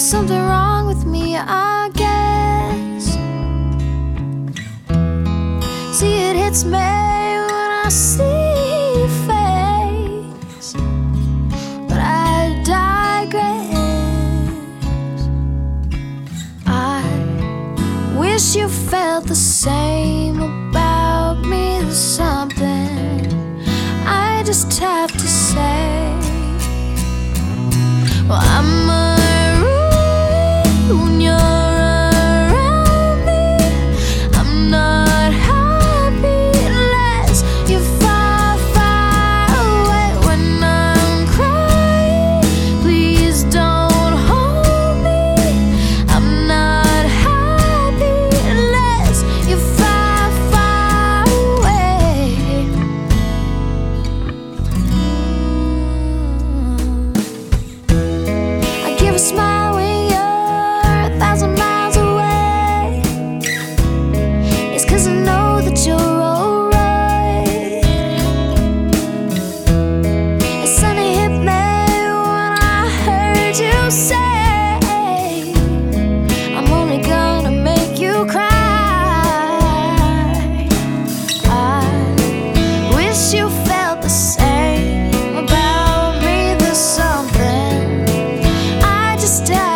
something wrong with me, I guess. See, it hits me when I see your face, but I digress. I wish you felt the same about me. There's something I just have to say. Well, I'm when you're around me, I'm not happy unless you're far, far away. When I'm crying, please don't hold me. I'm not happy unless you're far, far away. I give a smile when you're 1,000 miles away. It's 'cause I know that you're alright. It suddenly hit me when I heard you say, I'm only gonna make you cry. I wish you felt the same about me. There's something I just